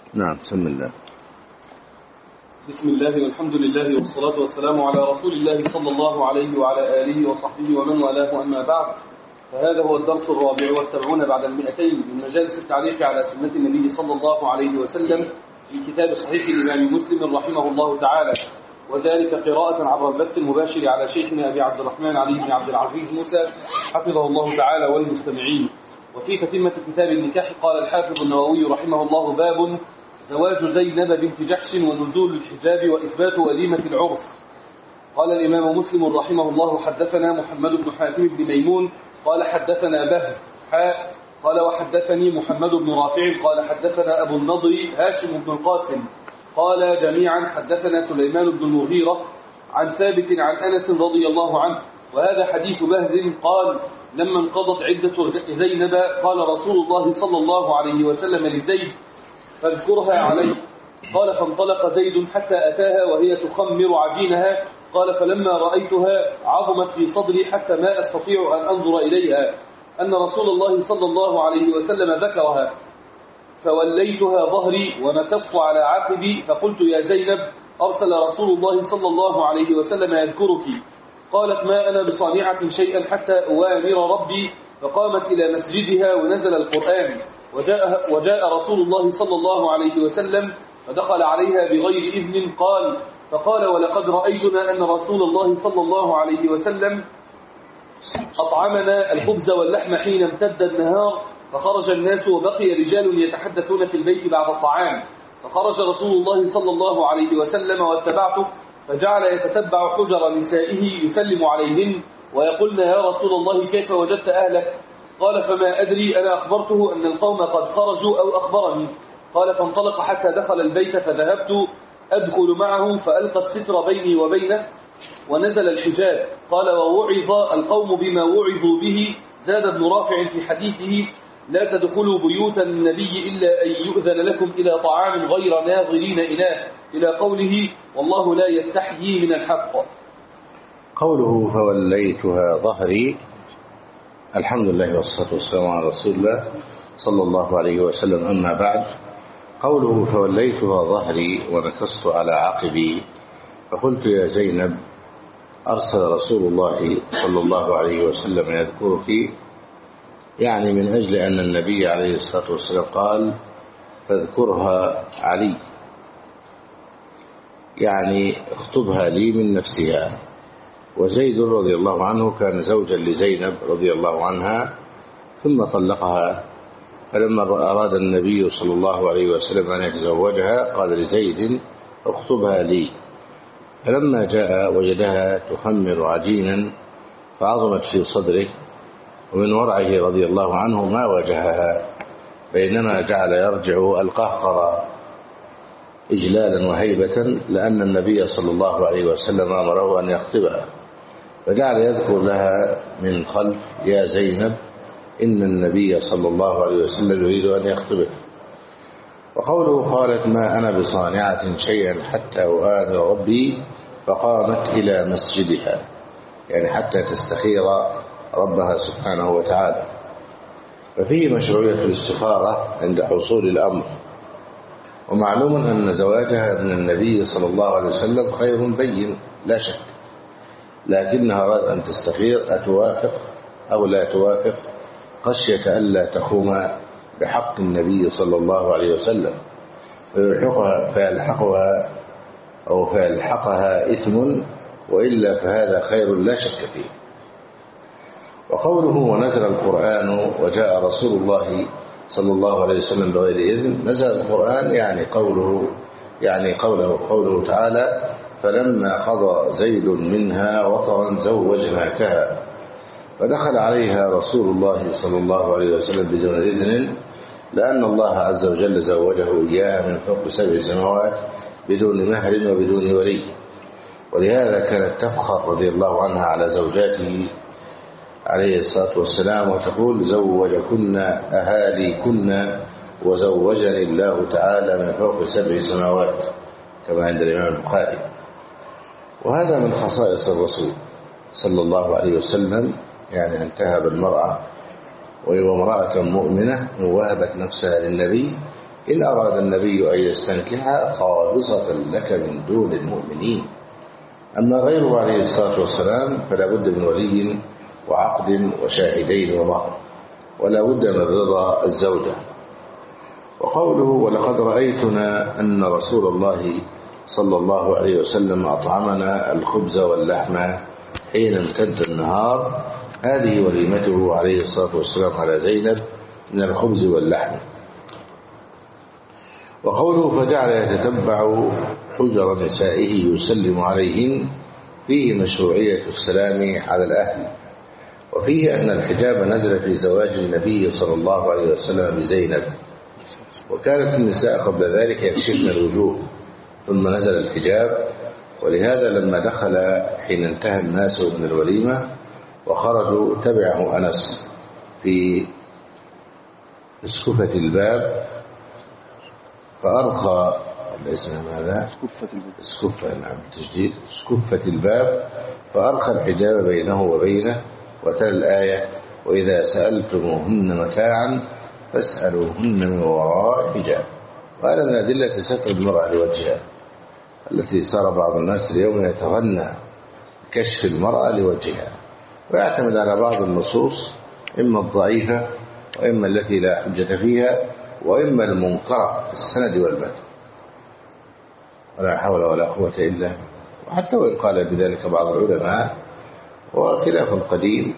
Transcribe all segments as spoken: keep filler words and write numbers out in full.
نعم. بسم الله. بسم الله والحمد لله والصلاة والسلام على رسول الله صلى الله عليه وعلى آله وصحبه ومن والاه، أما بعد، فهذا هو الدرس الرابع والسبعون بعد المئتين من مجالس التعليق على سنة النبي صلى الله عليه وسلم في كتاب صحيح الإمام مسلم رحمه الله تعالى، وذلك قراءة عبر البث المباشر على شيخنا أبي عبد الرحمن علي بن عبد العزيز موسى حفظه الله تعالى والمستمعين. وفي تتمة كتاب النكاح قال الحافظ النووي رحمه الله: باب زواج زينب بنت جحش ونزول الحجاب وإثبات وليمة العرس. قال الإمام مسلم رحمه الله: حدثنا محمد بن حاتم بن ميمون قال حدثنا بهز حاء قال وحدثني محمد بن رافع قال حدثنا أبو النضر هاشم بن القاسم قال جميعا حدثنا سليمان بن المغيرة عن ثابت عن أنس رضي الله عنه. وهذا حديث بهز قال: لما انقضت عدة زينب قال رسول الله صلى الله عليه وسلم لزيد: فاذكرها علي. قال: فانطلق زيد حتى أتاها وهي تخمر عجينها. قال: فلما رأيتها عظمت في صدري حتى ما أستطيع أن أنظر إليها أن رسول الله صلى الله عليه وسلم ذكرها، فوليتها ظهري ونكصت على عقبي فقلت: يا زينب، أرسل رسول الله صلى الله عليه وسلم يذكرك. قالت: ما أنا بصانعة شيئا حتى أوامر ربي. فقامت إلى مسجدها ونزل القرآن، وجاء, وجاء رسول الله صلى الله عليه وسلم فدخل عليها بغير إذن. قال فقال: ولقد رأيتنا أن رسول الله صلى الله عليه وسلم أطعمنا الخبز واللحم حين امتد النهار، فخرج الناس وبقي رجال يتحدثون في البيت بعد الطعام، فخرج رسول الله صلى الله عليه وسلم واتبعته، فجعل يتتبع حجر نسائه يسلم عليهن ويقولن: يا رسول الله، كيف وجدت أهلك؟ قال: فما أدري، أنا أخبرته أن القوم قد خرجوا أو أخبرني. قال: فانطلق حتى دخل البيت فذهبت أدخل معه فألقى الستر بيني وبينه ونزل الحجاب. قال: ووعظ القوم بما وعظوا به. زاد ابن رافع في حديثه: لا تدخلوا بيوت النبي إلا أن يؤذن لكم إلى طعام غير ناظرين إناه، إلى قوله: والله لا يستحيي من الحق. قوله: فوليتها ظهري. الحمد لله والصلاة والسلام على رسول الله صلى الله عليه وسلم، أما بعد. قوله: فوليتها ظهري ونكصت على عقبي فقلت: يا زينب، أرسل رسول الله صلى الله عليه وسلم يذكرك، يعني من أجل أن النبي عليه الصلاة والسلام قال: فاذكرها علي، يعني اخطبها لي من نفسها. وزيد رضي الله عنه كان زوجا لزينب رضي الله عنها ثم طلقها، فلما أراد النبي صلى الله عليه وسلم أن يتزوجها قال لزيد: اخطبها لي. فلما جاء وجدها تخمر عجينا فعظمت في صدره، ومن ورعه رضي الله عنه ما واجهها، بينما جعل يرجع القهقرة إجلالا وهيبة، لأن النبي صلى الله عليه وسلم أمره أن يخطبها، فجعل يذكر لها من خلف: يا زينب، إن النبي صلى الله عليه وسلم يريد أن يخطبك. وقوله: قالت: ما أنا بصانعة شيئا حتى أؤامر ربي، فقامت إلى مسجدها، يعني حتى تستخير ربها سبحانه وتعالى. ففيه مشروعية الاستخارة عند حصول الأمر، ومعلوم أن زواجها من النبي صلى الله عليه وسلم خير بين لا شك، لكنها أراد أن تستخير أتوافق أو لا توافق، خشية ألا تخوم بحق النبي صلى الله عليه وسلم فيلحقها, فيلحقها أو فيلحقها إثم، وإلا فهذا خير لا شك فيه. وقوله: ونزل القرآن وجاء رسول الله صلى الله عليه وسلم بغير إذن، نزل القرآن يعني قوله يعني قوله قوله تعالى: فلما قضى زيد منها وطرا زوجناكها. فدخل عليها رسول الله صلى الله عليه وسلم بدون إذن، لأن الله عز وجل زوجه إياها من فوق سبع سماوات بدون مهر وبدون ولي، ولهذا كانت تفخر رضي الله عنها على زوجاته عليه الصلاة والسلام وتقول: زوجكن أهاليكن وزوجني الله تعالى من فوق سبع سماوات، كما عند الإمام البخاري. وهذا من خصائص الرسول صلى الله عليه وسلم، يعني أن تهب المرأة وهي امرأة مؤمنة ووهبت نفسها للنبي إن أراد النبي أن يستنكحها خالصة لك من دون المؤمنين. أما غيره عليه الصلاة والسلام فلا بد من ولي وعقد وشاهدين ومهر، ولا بد من رضا الزوجة. وقوله ولقد رأيتنا أن رسول الله صلى الله عليه وسلم أطعمنا الخبز واللحم حين امتد النهار، هذه وليمته عليه الصلاة والسلام على زينب من الخبز واللحم. وقوله فجعل يتتبع حجر نسائه يسلم عليهن، فيه مشروعية السلام على الأهل، وفيه أن الحجاب نزل في زواج النبي صلى الله عليه وسلم بزينب، وكانت النساء قبل ذلك يكشفن الوجوه ثم نزل الحجاب. ولهذا لما دخل حين انتهى الناس من الوليمة وخرجوا تبعه أنس في اسكفة الباب فأرخى الاسم ماذا؟ اسكفة، نعم تجديد اسكفة الباب، فأرخى الحجاب بينه وبينه وتلا الآية وإذا سألتموهن متاعا فاسألوهن من وراء حجاب. وهذا من أدلة ستر المرأة لوجهها، التي صار بعض الناس اليوم يتغنى كشف المرأة لوجهها، ويعتمد على بعض النصوص إما الضعيفة وإما التي لا حجة فيها وإما المنكرة في السند والمتن، ولا حول ولا قوة إلا. وحتى وإن قال بذلك بعض العلماء وخلاف قديم،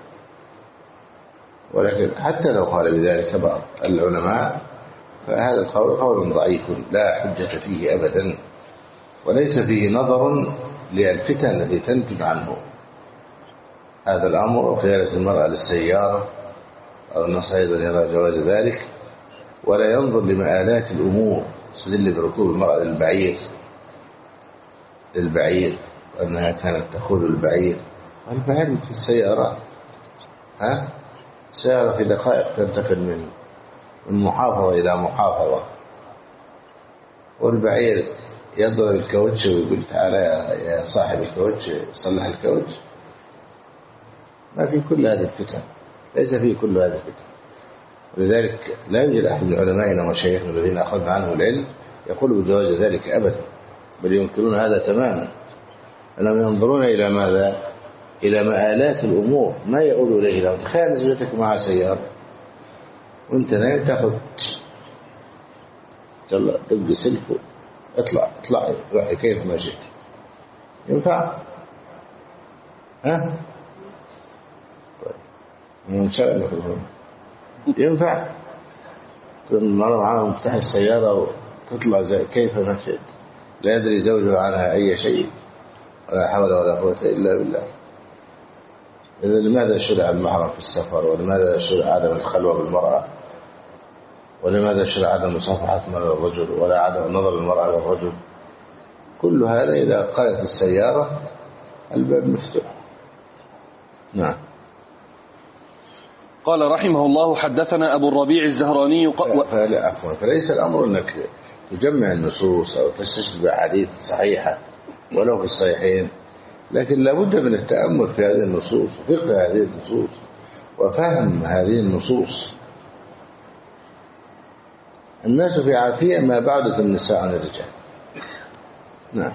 ولكن حتى لو قال بذلك بعض العلماء فهذا القول قول ضعيف لا حجة فيه أبدا، وليس فيه نظر للفتن التي تنتج عنه. هذا الأمر قيادة المرأة للسيارة أو النص أيضا يرى جواز ذلك، ولا ينظر لمآلات الأمور، استدل بركوب المرأة للبعير للبعير وأنها كانت تخول البعير، والبعير في السيارة ها سيارة في دقائق تنتقل من من محافظة إلى محافظة، والبعير يضرب الكاوتش ويقول تعالى يا صاحب الكاوتش صلح الكاوتش. ما في كل هذه الفتن، ليس في كل هذه الفتن. ولذلك لا يوجد أحد من علمائنا ومشايخنا الذين أخذنا عنه العلم يقول بجواز ذلك أبدا، بل ينكرون هذا تماما. أنهم ينظرون إلى ماذا؟ إلى مآلات الأمور، ما يقول إليه لهم. تخيل زوجتك مع سيارة وانت نايم تاخذ يلا دق سلك اطلع اطلع روحي كيف ما شئت، ينفع؟ ها؟ طيب إن شاء الله ينفع؟ المرأة معها مفتاح السيارة وتطلع زي كيف ما شئت، لا يدري زوجها عنها أي شيء، ولا حول ولا قوة إلا بالله. إذا لماذا شرع المحرم في السفر؟ ولماذا شرع عدم الخلوة بالمرأة؟ ولماذا شرع عدم مصافحة المرأة للرجل ولا عدم نظر المرأة للرجل؟ كل هذا إذا قالت السيارة الباب مفتوح. نعم. قال رحمه الله حدثنا أبو الربيع الزهراني ق... فلا عفوا فليس الأمر أنك تجمع النصوص أو تستشهد بأحاديث صحيحة ولو في الصحيحين، لكن لابد من التأمل في هذه النصوص وفقه هذه النصوص وفهم هذه النصوص. الناس في عافية ما بعدت النساء عن الرجال. نعم.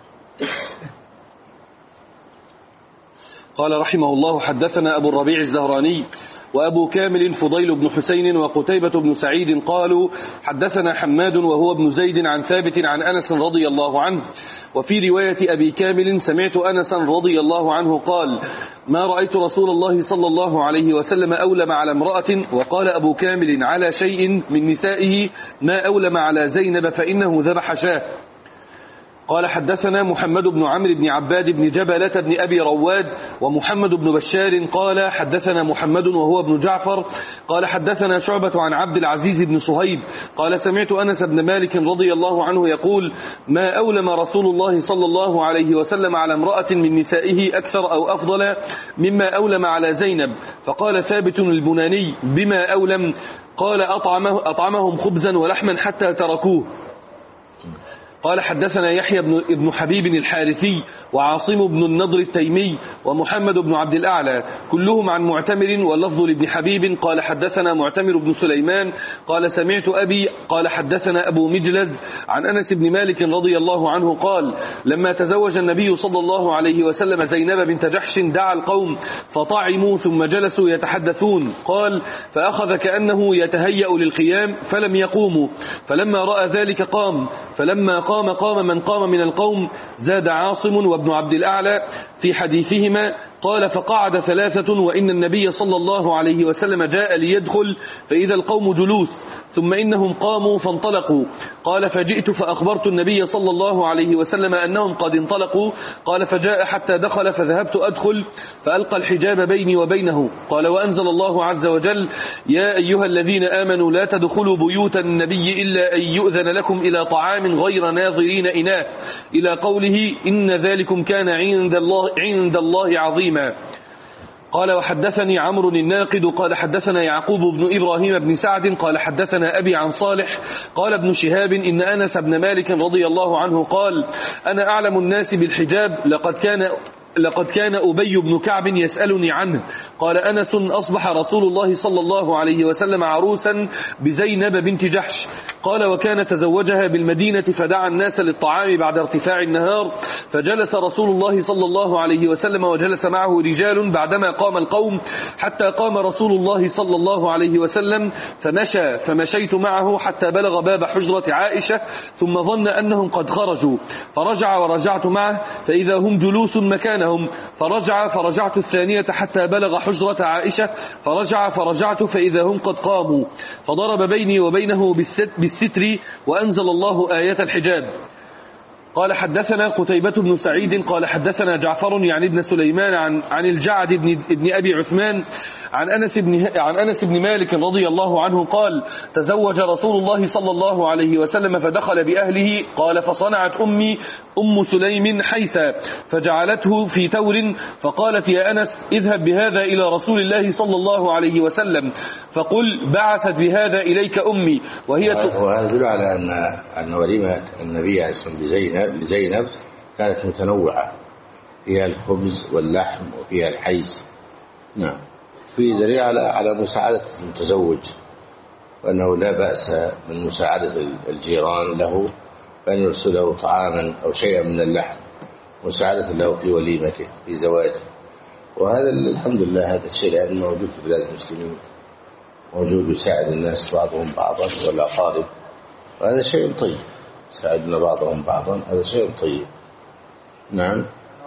قال رحمه الله حدثنا أبو الربيع الزهراني وأبو كامل فضيل بن حسين وقتيبة بن سعيد قالوا حدثنا حماد وهو ابن زيد عن ثابت عن أنس رضي الله عنه. وفي رواية أبي كامل سمعت أنس رضي الله عنه قال ما رأيت رسول الله صلى الله عليه وسلم أولم على امرأة. وقال أبو كامل على شيء من نسائه ما أولم على زينب فإنه ذبح شاه. قال حدثنا محمد بن عمرو بن عباد بن جبلة بن أبي رواد ومحمد بن بشار قال حدثنا محمد وهو ابن جعفر قال حدثنا شعبة عن عبد العزيز بن صهيب قال سمعت أنس بن مالك رضي الله عنه يقول ما أولم رسول الله صلى الله عليه وسلم على امرأة من نسائه أكثر أو أفضل مما أولم على زينب. فقال ثابت البناني بما أولم؟ قال أطعمه أطعمهم خبزا ولحما حتى تركوه. قال حدثنا يحيى بن ابن حبيب الحارثي وعاصم بن النضر التيمي ومحمد بن عبد الأعلى كلهم عن معتمر واللفظ لابن حبيب قال حدثنا معتمر بن سليمان قال سمعت أبي قال حدثنا أبو مجلز عن أنس بن مالك رضي الله عنه قال لما تزوج النبي صلى الله عليه وسلم زينب بنت جحش دعا القوم فطعموا ثم جلسوا يتحدثون قال فأخذ كأنه يتهيأ للقيام فلم يقوموا فلما رأى ذلك قام فلما قام قام من قام من القوم زاد عاصم وابن عبد الأعلى في حديثهما قال فقعد ثلاثة وإن النبي صلى الله عليه وسلم جاء ليدخل فإذا القوم جلوس ثم إنهم قاموا فانطلقوا قال فجئت فأخبرت النبي صلى الله عليه وسلم أنهم قد انطلقوا قال فجاء حتى دخل فذهبت أدخل فألقى الحجاب بيني وبينه قال وأنزل الله عز وجل يا أيها الذين آمنوا لا تدخلوا بيوت النبي إلا أن يؤذن لكم إلى طعام غير ناظرين إناه إلى قوله إن ذلكم كان عند الله, عند الله عظيما. قال وحدثني عمرو الناقد قال حدثنا يعقوب بن إبراهيم بن سعد قال حدثنا أبي عن صالح قال ابن شهاب إن أنس بن مالك رضي الله عنه قال أنا أعلم الناس بالحجاب لقد كان لقد كان أبي بن كعب يسألني عنه قال أنس أصبح رسول الله صلى الله عليه وسلم عروسا بزينب بنت جحش قال وكان تزوجها بالمدينة فدعا الناس للطعام بعد ارتفاع النهار فجلس رسول الله صلى الله عليه وسلم وجلس معه رجال بعدما قام القوم حتى قام رسول الله صلى الله عليه وسلم فمشى فمشيت معه حتى بلغ باب حجرة عائشة ثم ظن أنهم قد خرجوا فرجع ورجعت معه فإذا هم جلوس مكانهم فرجع فرجعت الثانية حتى بلغ حجرة عائشة فرجع فرجعت فإذا هم قد قاموا فضرب بيني وبينه بالستر وأنزل الله آية الحجاب. قال حدثنا قتيبة بن سعيد قال حدثنا جعفر يعني ابن سليمان عن عن الجعد بن ابن أبي عثمان عن أنس بن عن أنس بن مالك رضي الله عنه قال تزوج رسول الله صلى الله عليه وسلم فدخل بأهله قال فصنعت أمي أم سليم حيثا فجعلته في تور فقالت يا أنس اذهب بهذا إلى رسول الله صلى الله عليه وسلم فقل بعثت بهذا إليك أمي وهي وهذا يدل على أن أن وليمة النبي عليه الصلاة والسلام لزينب كانت متنوعة فيها الخبز واللحم وفيها الحيز. نعم في دليل على على مساعدة المتزوج وأنه لا بأس من مساعدة الجيران له بأن يرسله طعاما أو شيئا من اللحم مساعدة له في وليمته في زواجه. وهذا الحمد لله هذا الشيء الآن موجود في بلاد المسلمين موجود يساعد الناس بعضهم بعضا والأقارب وهذا شيء طيب ساعدنا بعضهم بعضا هذا شيء طيب. نعم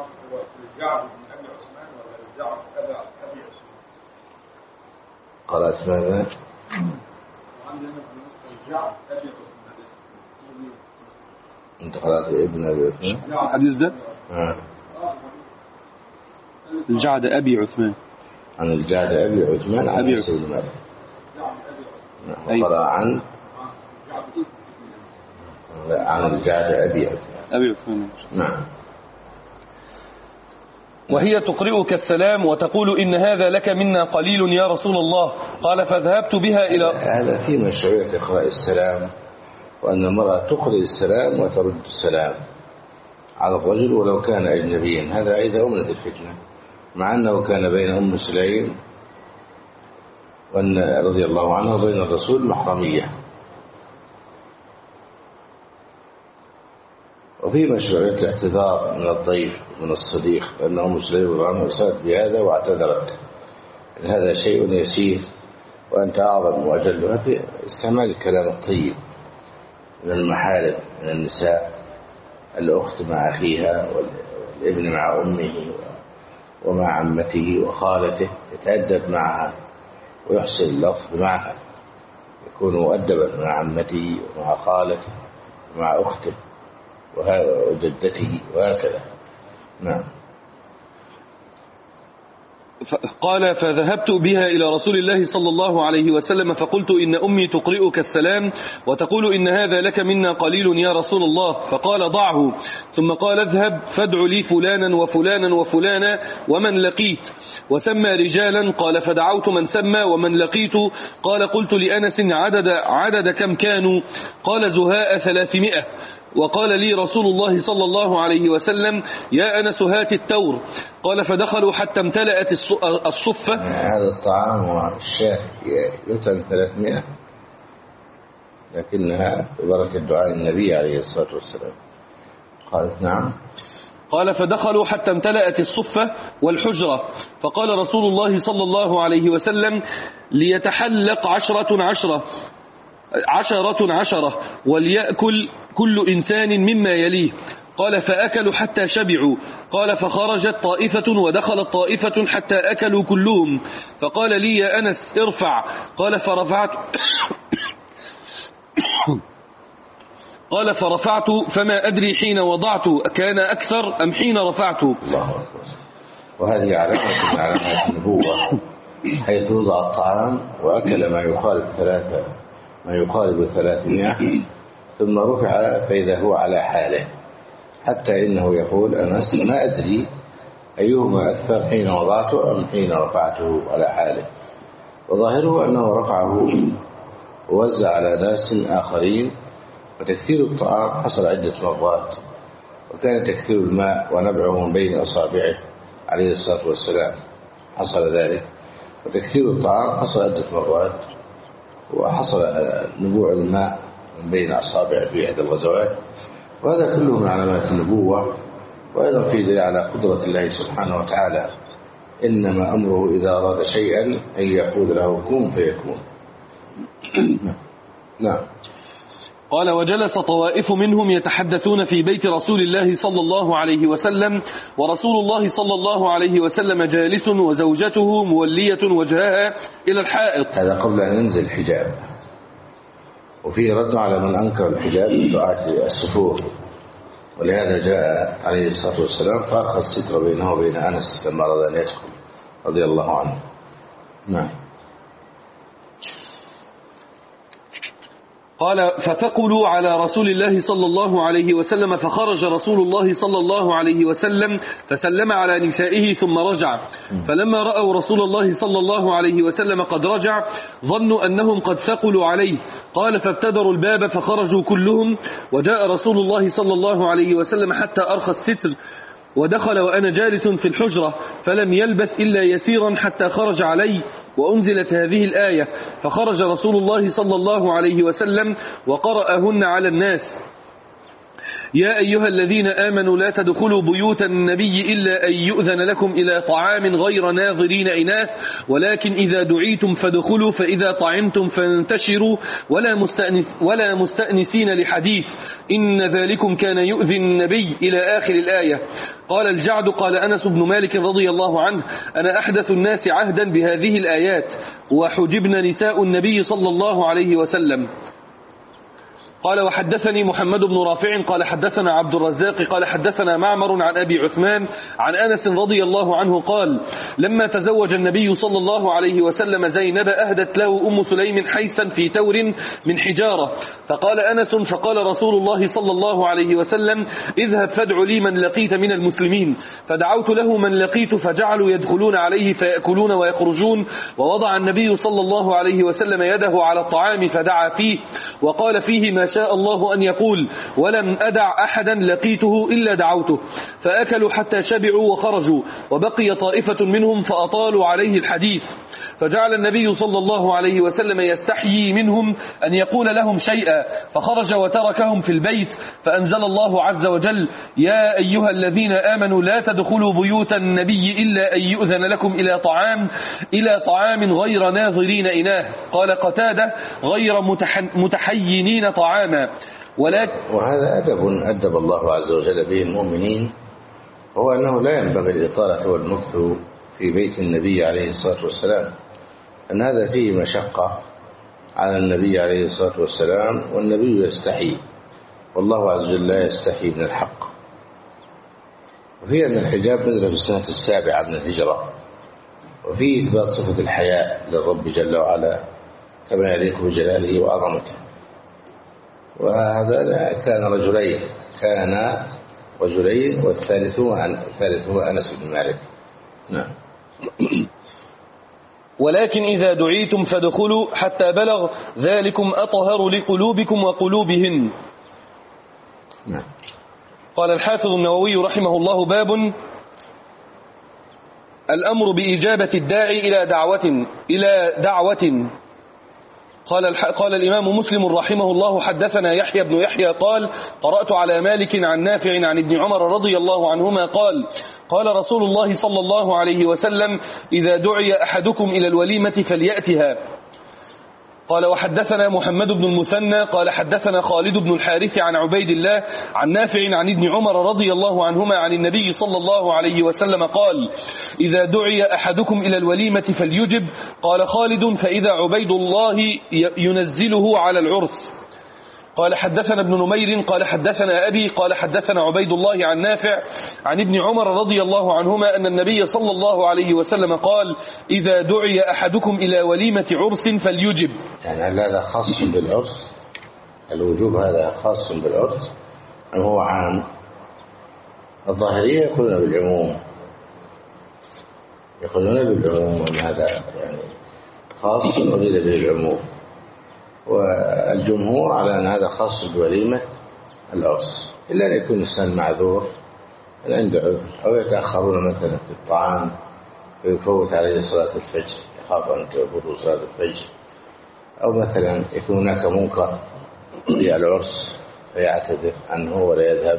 قرأت ماذا؟ أنت قرأت ابن أبي عثمان الحديث ده؟ آه. الجعد أبي عثمان عن الجعد أبي عثمان عن أبي سيد مالك وقرأ عن عن الجعد أبي عثمان أبي عثمان. نعم. وهي تقرئك السلام وتقول إن هذا لك منا قليل يا رسول الله قال فذهبت بها إلى هذا في مشروعية إقراء السلام وأن المرأة تقرئ السلام وترد السلام على الرجل ولو كان أجنبيا هذا إذا أمنت الفتنة مع أنه كان بين أم سليم وأن رضي الله عنه وبين الرسول محرمية. وفي مشروعية الاعتذار من الضيف من الصديق لأن أم سليم رضي الله عنها أسألت بهذا واعتذرت هذا شيء يسير وأنت أعظم وأجلها في استعمال الكلام الطيب من المحارم من النساء الأخت مع أخيها والابن مع أمه ومع عمته وخالته يتأدب معها ويحسن اللفظ معها يكون مؤدبا مع عمته ومع خالته ومع أخته وجدته وهكذا. نعم. قال فذهبت بها إلى رسول الله صلى الله عليه وسلم فقلت إن أمي تقرئك السلام وتقول إن هذا لك منا قليل يا رسول الله فقال ضعه ثم قال اذهب فادع لي فلانا وفلانا وفلانا ومن لقيت وسمى رجالا قال فدعوت من سمى ومن لقيت قال قلت لأنس عدد, عدد كم كانوا قال زهاء ثلاثمائة وقال لي رسول الله صلى الله عليه وسلم يا أنس هات التور. قال فدخلوا حتى امتلأت الصفة. هذا الطعام والشاه يتم ثلاثمائة، لكنها ببركة دعاء النبي عليه الصلاة والسلام. قالت نعم. قال فدخلوا حتى امتلأت الصفة والحجرة، فقال رسول الله صلى الله عليه وسلم ليتحلق عشرة عشرة عشرة عشرة وليأكل كل إنسان مما يليه. قال فأكلوا حتى شبعوا. قال فخرجت طائفة ودخلت طائفة حتى أكلوا كلهم. فقال لي يا أنس ارفع. قال فرفعت قال فرفعت فما أدري حين وضعت كان أكثر أم حين رفعت. الله أكبر. وهذه علامة من علامات النبوة، حيث وضع الطعام وأكل ما يقارب ثلاثة ما يقارب ثلاثمائة ثم رفع فإذا هو على حاله، حتى إنه يقول أنس ما أدري أيهما أكثر حين وضعته أم حين رفعته على حاله. وظاهره أنه رفعه ووزع على ناس آخرين. وتكثير الطعام حصل عدة مرات، وكان تكثير الماء ونبعه من بين أصابعه عليه الصلاة والسلام حصل ذلك. وتكثير الطعام حصل عدة مرات، وحصل نبوع الماء من بين أصابعه في إحدى الغزوات. وهذا كله من علامات النبوة، وأيضا في دليل على قدرة الله سبحانه وتعالى. إنما أمره إذا أراد شيئا أن يقول له كن فيكون. نعم. قال وجلس طوائف منهم يتحدثون في بيت رسول الله صلى الله عليه وسلم، ورسول الله صلى الله عليه وسلم جالس وزوجته مولية وجهها إلى الحائط. هذا قبل أن ينزل الحجاب، وفيه رد على من أنكر الحجاب بدعاء السفور. ولهذا جاء عليه الصلاة والسلام فأرخى الستر بينه وبين أنس لما أراد أن يدخل رضي الله عنه. نعم. قال فثقلوا على رسول الله صلى الله عليه وسلم، فخرج رسول الله صلى الله عليه وسلم فسلم على نسائه ثم رجع. فلما رأوا رسول الله صلى الله عليه وسلم قد رجع ظنوا أنهم قد ثقلوا عليه. قال فابتدروا الباب فخرجوا كلهم، وجاء رسول الله صلى الله عليه وسلم حتى أرخى الستر ودخل وأنا جالس في الحجرة، فلم يلبث إلا يسيرا حتى خرج علي وأنزلت هذه الآية. فخرج رسول الله صلى الله عليه وسلم وقرأهن على الناس: يا أيها الذين آمنوا لا تدخلوا بيوت النبي إلا أن يؤذن لكم إلى طعام غير ناظرين إناه، ولكن إذا دعيتم فادخلوا، فإذا طعمتم فانتشروا ولا, مستأنس ولا مستأنسين لحديث، إن ذلكم كان يؤذي النبي إلى آخر الآية. قال الجعد قال أنس بن مالك رضي الله عنه: أنا أحدث الناس عهدا بهذه الآيات، وحجبن نساء النبي صلى الله عليه وسلم. قال وحدثني محمد بن رافع قال حدثنا عبد الرزاق قال حدثنا معمر عن أبي عثمان عن أنس رضي الله عنه قال: لما تزوج النبي صلى الله عليه وسلم زينب أهدت له أم سليم حيسا في تور من حجارة. فقال أنس: فقال رسول الله صلى الله عليه وسلم: اذهب فادع لي من لقيت من المسلمين. فدعوت له من لقيت فجعلوا يدخلون عليه فيأكلون ويخرجون. ووضع النبي صلى الله عليه وسلم يده على الطعام فدعا فيه وقال فيه ما شاء الله أن يقول: ولم أدع أحدا لقيته إلا دعوته. فأكلوا حتى شبعوا وخرجوا، وبقي طائفة منهم فأطالوا عليه الحديث. فجعل النبي صلى الله عليه وسلم يستحيي منهم أن يقول لهم شيئا، فخرج وتركهم في البيت. فأنزل الله عز وجل: يا أيها الذين آمنوا لا تدخلوا بيوت النبي إلا أن يؤذن لكم إلى طعام إلى طعام غير ناظرين إناه. قال قتادة: غير متحينين طعاما. ولكن وهذا أدب أدب الله عز وجل به المؤمنين، هو أنه لا ينبغي الإطالة والمكث في بيت النبي عليه الصلاة والسلام، أن هذا فيه مشقة على النبي عليه الصلاة والسلام، والنبي يستحي والله عز وجل لا يستحي من الحق. وفي أن الحجاب نزل في السنة السابعة من الهجرة، وفي إثبات صفة الحياء للرب جل وعلا كما يليق بجلاله وعظمته. وهذا كان رجلين كان رجلين والثالث الثالث هو أنس بن مالك. نعم. ولكن إذا دعيتم فادخلوا حتى بلغ ذلكم أطهر لقلوبكم وقلوبهن. نعم. قال الحافظ النووي رحمه الله: باب الأمر بإجابة الداعي إلى دعوة إلى دعوة. قال قال الإمام مسلم رحمه الله: حدثنا يحيى بن يحيى قال: قرأت على مالك عن نافع عن ابن عمر رضي الله عنهما قال: قال رسول الله صلى الله عليه وسلم: إذا دعي أحدكم إلى الوليمة فليأتها. قال: وحدثنا محمد بن المثنى قال: حدثنا خالد بن الحارث عن عبيد الله عن نافع عن ابن عمر رضي الله عنهما عن النبي صلى الله عليه وسلم قال: إذا دعي أحدكم إلى الوليمة فليجب. قال خالد: فإذا عبيد الله ينزله على العرس. قال: حدثنا ابن نمير قال: حدثنا أبي قال: حدثنا عبيد الله عن نافع عن ابن عمر رضي الله عنهما أن النبي صلى الله عليه وسلم قال: إذا دعي أحدكم إلى وليمة عرس فليجب. يعني هذا خاص بالعرس؟ الوجوب هذا خاص بالعرس أم هو عام؟ الظاهرية يقولون بالعموم، يقولون بالعموم أن هذا يعني خاص أريد به العموم، والجمهور على أن هذا خاص بوليمة العرس، إلا أن يكون الإنسان معذور عنده عذر، أو يتأخرون مثلا في الطعام فيفوت عليه صلاة الفجر، يخاف أن تفوت صلاة الفجر، أو مثلا يكون هناك منكر في العرس فيعتذر عنه ولا يذهب،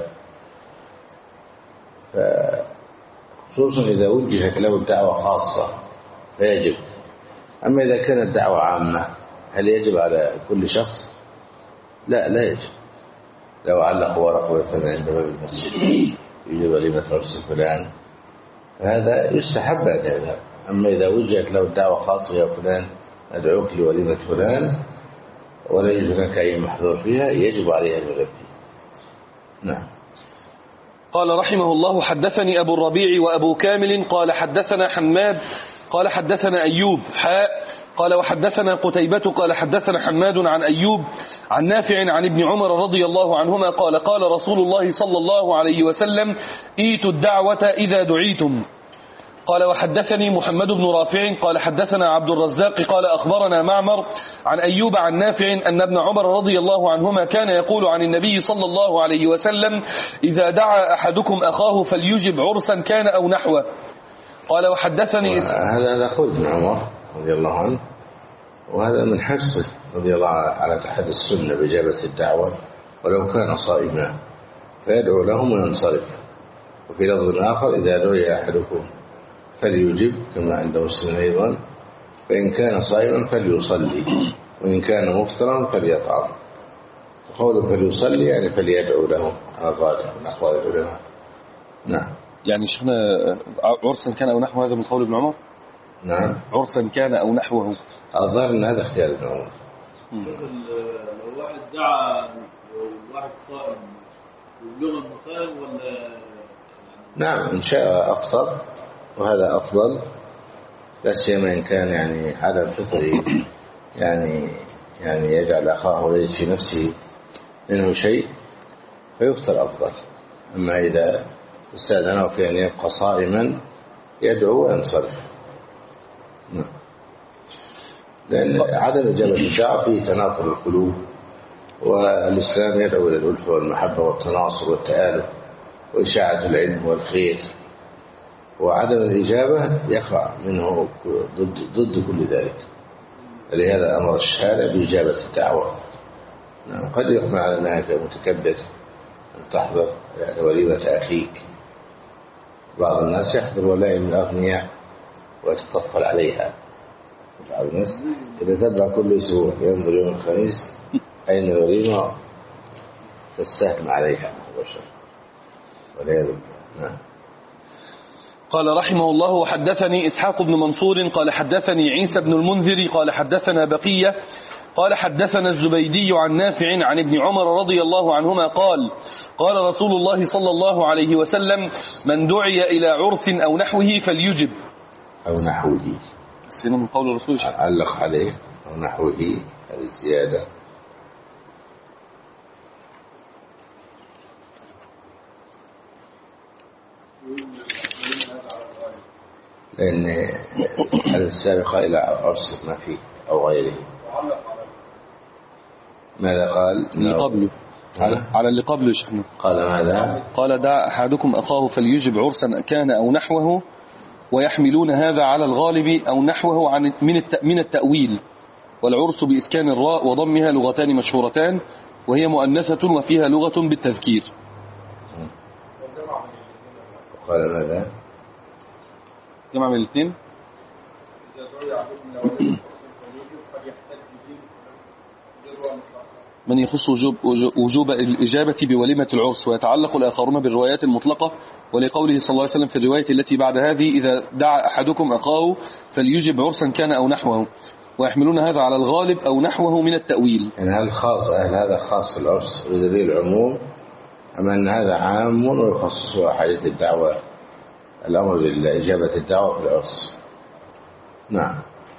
خصوصا إذا وجهت له الدعوة خاصة فيجب. أما إذا كانت دعوة عامة هل يجب على كل شخص؟ لا لا يجب. لو علق ورقة مثلا عند باب المسجد يجب وليمة عرس فلان فهذا يستحب أن يذهب. أما إذا وجهت له الدعوة خاصة: يا فلان أدعوك لوليمة فلان، ولا يوجد هناك أي محظور فيها، يجب عليه أن يلبي. نعم. قال رحمه الله: حدثني أبو الربيع وأبو كامل قال: حدثنا حماد قال: حدثنا أيوب حاء قال: وحدثنا قتيبة قال: حدثنا حماد عن أيوب عن نافع عن ابن عمر رضي الله عنهما قال: قال رسول الله صلى الله عليه وسلم: إيتوا الدعوة إذا دعيتم. قال: وحدثني محمد بن رافع قال: حدثنا عبد الرزاق قال: أخبرنا معمر عن أيوب عن نافع أن ابن عمر رضي الله عنهما كان يقول عن النبي صلى الله عليه وسلم: إذا دعا أحدكم أخاه فليجب عرسا كان أو نحوه. قال: وحدثني هذا هذا قول ابن عمر رضي الله عنه، وهذا من حرصه رضي الله على تحدي السنة بإجابة الدعوة ولو كان صائما، فيدعو لهم وينصرف. وفي لفظ آخر: إذا دعي أحدكم فليجب، كما عند مسلم أيضا: فإن كان صائما فليصلي، وإن كان مفطرا فليطعم. وقوله فليصلي يعني فليدعو لهم على الراجح من أقوال العلماء. نعم. يعني شيخنا عرسا كان أو نحوه هذا من قول ابن عمر؟ نعم. عرسا كان أو نحوه. الظاهر أن هذا اختيار ابن عمر. لو واحد دعا واحد صائم يبلغ المصائم ولا؟ نعم، إن شاء أفطر وهذا أفضل، لا سيما إن كان يعني على الفطر يعني يعني يجعل أخاه يجد في نفسه منه شيء فيفطر أفضل. أما إذا استأذنه في أن يبقى صائما يدعو وينصرف. لأن عدم إجابة الدعوة فيه تنافر القلوب، والإسلام يدعو إلى الألفة والمحبة والتناصر والتآلف وإشاعة العلم والخير، وعدم الإجابة يقع منه ضد, ضد كل ذلك. لهذا أمر الشارع بإجابة الدعوة. قد يقمع على أنك متكبر أن تحضر يعني وليمة أخيك. بعض الناس يحضر ولائم الأغنياء ويتطفل عليها. بعض الناس يتتبع كل أسبوع ينظر يوم الخميس أين الوليمة تستهتم عليها والعياذ بالله. قال رحمه الله: وحدثني إسحاق بن منصور قال: حدثني عيسى بن المنذر قال: حدثنا بقية قال: حدثنا الزبيدي عن نافع عن ابن عمر رضي الله عنهما قال: قال رسول الله صلى الله عليه وسلم: من دعي إلى عرس أو نحوه فليجب. أو نحوه السنة من قول الرسول علق عليه أو نحوه هذه الزيادة، لأن هذا السابقة إلى عرس ما فيه أو غيره. ماذا قال؟ من قبله على, على اللي قبله يا شيخنا. قال ماذا؟ قال دع أحدكم أخاه فليجب عرسا كان أو نحوه، ويحملون هذا على الغالب أو نحوه عن من من التأويل. والعرس بإسكان الراء وضمها لغتان مشهورتان، وهي مؤنثة وفيها لغة بالتذكير. قال ماذا؟ جمع من الاثنين. من يخص وجوب, وجوب الإجابة بوليمة العرس، ويتعلق الآخرون بالروايات المطلقة، ولقوله صلى الله عليه وسلم في الرواية التي بعد هذه: إذا دعا أحدكم أخاه فليجب عرسا كان أو نحوه، ويحملون هذا على الغالب أو نحوه من التأويل. يعني هل خاص هل هذا خاص العرس بدليل العموم، أم أن هذا عام ويخصص حديث الدعوة، الأمر بالإجابة الدعوة في العرس؟ نعم.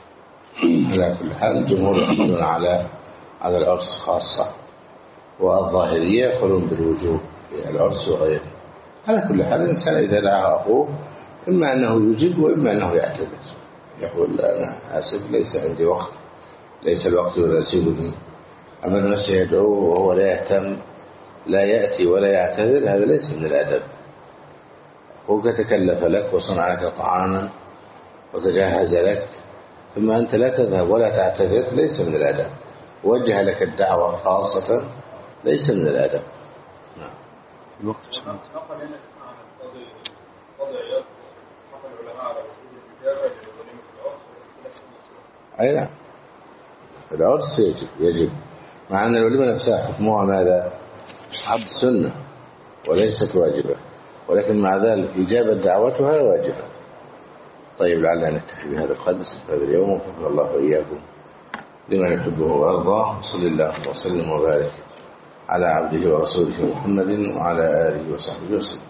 على كل حال الجمهور يحملون على على العرس خاصة، والظاهرية يقولون بالوجوب في العرس وغيره. على كل حال الإنسان إذا دعا أخوه إما أنه يجيب وإما أنه يعتذر، يقول أنا آسف ليس عندي وقت، ليس الوقت يناسبني. أما الناس يدعوه وهو لا يهتم، لا يأتي ولا يعتذر، هذا ليس من الأدب. أخوك تكلف لك وصنع لك طعاما وتجهز لك، ثم أنت لا تذهب ولا تعتذر، ليس من الأدب. وجه لك الدعوة خاصة، ليس من الأدب. نعم. الوقت نقل هنا عن القاضي القاضي عياض حكم العلماء على وجوب الإجابة لوليمة العرس والاختلاف. أي نعم، العرس يجب يجب مع أن الوليمة نفسها حكمها ماذا؟ مستحب السنة وليست واجبة، ولكن مع ذلك إجابة دعوتها واجبة. طيب لعلنا نكتفي بهذا القدر في هذا اليوم، وفقنا الله وإياكم لما يحبه ويرضاه. صلى الله وسلم وبارك على عبده ورسوله محمد وعلى آله وصحبه وسلم.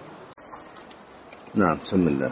نعم، بسم الله.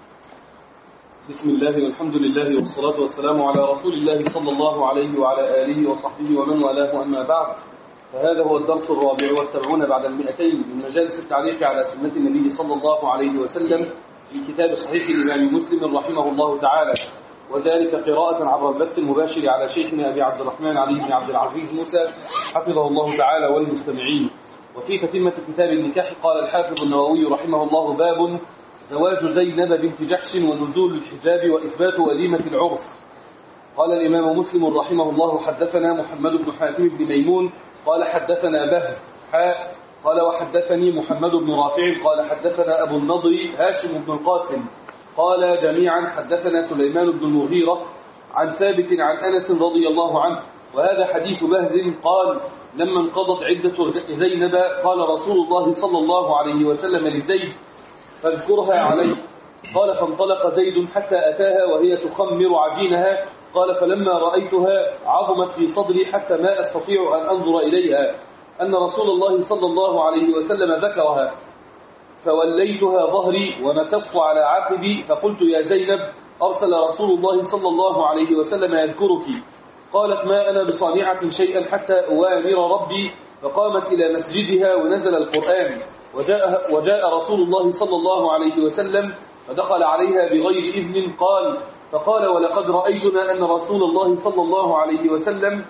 بسم الله والحمد لله والصلاة والسلام على رسول الله صلى الله عليه وعلى آله وصحبه ومن والاه، أما بعد، فهذا هو الدرس الرابع والسبعون بعد المئتين من مجالس التعليق على سنة النبي صلى الله عليه وسلم في كتاب صحيح الإمام مسلم رحمه الله تعالى، وذلك قراءة عبر البث المباشر على شيخنا أبي عبد الرحمن علي بن عبد العزيز موسى حفظه الله تعالى والمستمعين. وفي تتمة كتاب النكاح قال الحافظ النووي رحمه الله: باب زواج زينب بنت جحش ونزول الحجاب وإثبات وليمة العرس. قال الإمام مسلم رحمه الله: حدثنا محمد بن حاتم بن ميمون قال حدثنا بهز حاء قال وحدثني محمد بن رافع قال حدثنا أبو النضر هاشم بن القاسم قال جميعا حدثنا سليمان بن المغيرة عن ثابت عن أنس رضي الله عنه. وهذا حديث بهز قال: لما انقضت عدة زينب قال رسول الله صلى الله عليه وسلم لزيد: فاذكرها علي. قال: فانطلق زيد حتى أتاها وهي تخمر عجينها. قال: فلما رأيتها عظمت في صدري حتى ما أستطيع أن أنظر إليها، أن رسول الله صلى الله عليه وسلم ذكرها، فوليتها ظهري ونكصت على عقبي، فقلت: يا زينب، أرسل رسول الله صلى الله عليه وسلم يذكرك. قالت: ما أنا بصانعة شيئا حتى أوامر ربي. فقامت إلى مسجدها ونزل القرآن، وجاء, وجاء رسول الله صلى الله عليه وسلم فدخل عليها بغير إذن. قال فقال: ولقد رأيتنا أن رسول الله صلى الله عليه وسلم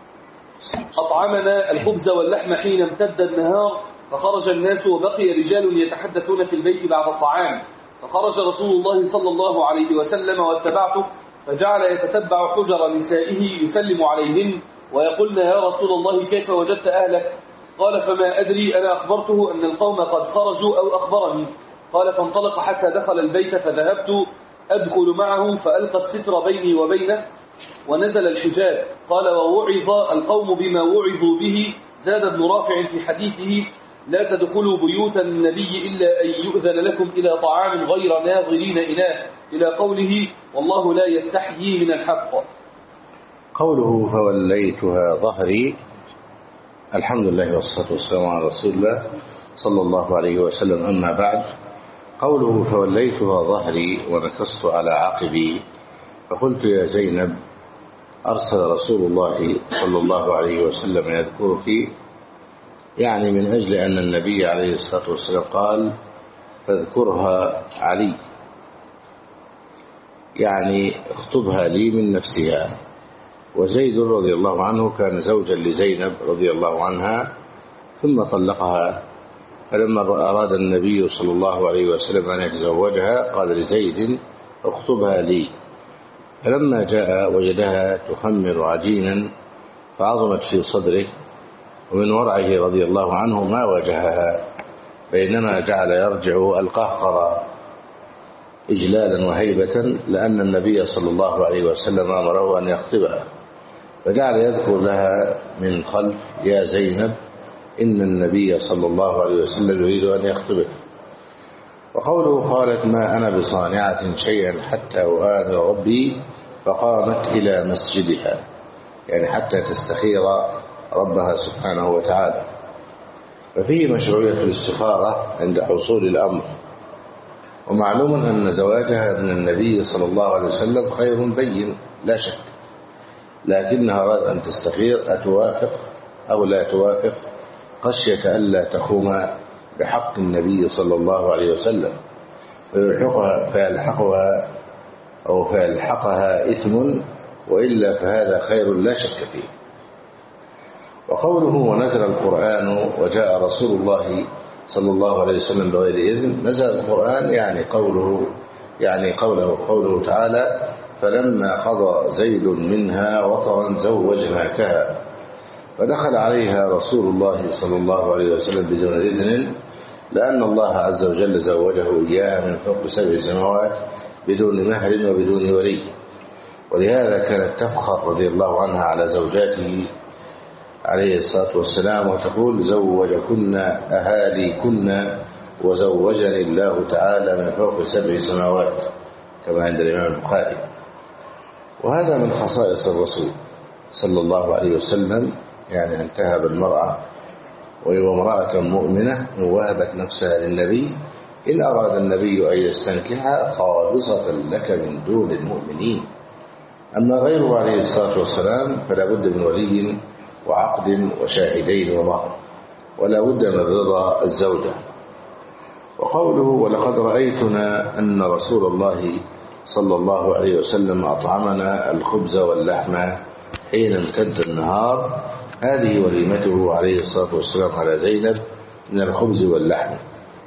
أطعمنا الخبز واللحم حين امتد النهار، فخرج الناس وبقي رجال يتحدثون في البيت بعد الطعام، فخرج رسول الله صلى الله عليه وسلم واتبعته، فجعل يتتبع حجر نسائه يسلم عليهن ويقولن: يا رسول الله، كيف وجدت أهلك؟ قال: فما أدري، أنا أخبرته أن القوم قد خرجوا أو أخبرني. قال: فانطلق حتى دخل البيت، فذهبت أدخل معه فألقى الستر بيني وبينه ونزل الحجاب. قال: ووعظ القوم بما وعظوا به. زاد ابن رافع في حديثه: لا تدخلوا بيوت النبي إلا أن يؤذن لكم إلى طعام غير ناظرين إناه، إلى قوله: والله لا يستحيي من الحق. قوله: فوليتها ظهري. الحمد لله والصلاة والسلام على رسول الله صلى الله عليه وسلم، أما بعد. قوله: فوليتها ظهري ونكصت على عقبي، فقلت: يا زينب، أرسل رسول الله صلى الله عليه وسلم يذكرك، يعني من أجل أن النبي عليه الصلاة والسلام قال: فاذكرها علي، يعني اخطبها لي من نفسها. وزيد رضي الله عنه كان زوجا لزينب رضي الله عنها، ثم طلقها. فلما أراد النبي صلى الله عليه وسلم أن يتزوجها قال لزيد اخطبها لي. فلما جاء وجدها تخمر عجينا فعظمت في صدره، ومن ورعه رضي الله عنه ما واجهها، بينما جعل يرجع القهقرة إجلالا وهيبة، لأن النبي صلى الله عليه وسلم أمره أن يخطبها، فجعل يذكر لها من خلف يا زينب إن النبي صلى الله عليه وسلم يريد أن يخطبك. وقوله قالت ما أنا بصانعة شيئا حتى أؤذن ربي، فقامت إلى مسجدها، يعني حتى تستخير ربها سبحانه وتعالى. ففيه مشروعية الاستخارة عند حصول الأمر، ومعلوم أن زواجها من النبي صلى الله عليه وسلم خير بين لا شك، لكنها أراد أن تستخير أتوافق أو لا توافق، خشية ألا تقوم بحق النبي صلى الله عليه وسلم فيلحقها, فيلحقها أو فيلحقها إثم، وإلا فهذا خير لا شك فيه. وقوله ونزل القرآن وجاء رسول الله صلى الله عليه وسلم بغير إذن، نزل القرآن يعني قوله يعني قوله قوله تعالى فلما قضى زيد منها وطرا زوجناكها، فدخل عليها رسول الله صلى الله عليه وسلم بدون إذن، لأن الله عز وجل زوجه إياها من فوق سبع سماوات بدون مهر وبدون ولي. ولهذا كانت تفخر رضي الله عنها على زوجاته عليه الصلاة والسلام وتقول زوجكن أهاليكن وزوجني الله تعالى من فوق سبع سماوات، كما عند الإمام البخاري. وهذا من خصائص الرسول صلى الله عليه وسلم، يعني أن تهب المرأة وهي امرأة مؤمنة وهبت نفسها للنبي إن أراد النبي أن يستنكحها خالصة لك من دون المؤمنين. أما غيره عليه الصلاة والسلام فلا بد من ولي وعقد وشاهدين ومهر، ولا بد من رضا الزوجة. وقوله ولقد رأيتنا أن رسول الله صلى الله عليه وسلم أطعمنا الخبز واللحم حين امتد النهار، هذه وليمته عليه الصلاة والسلام على زينب من الخبز واللحم.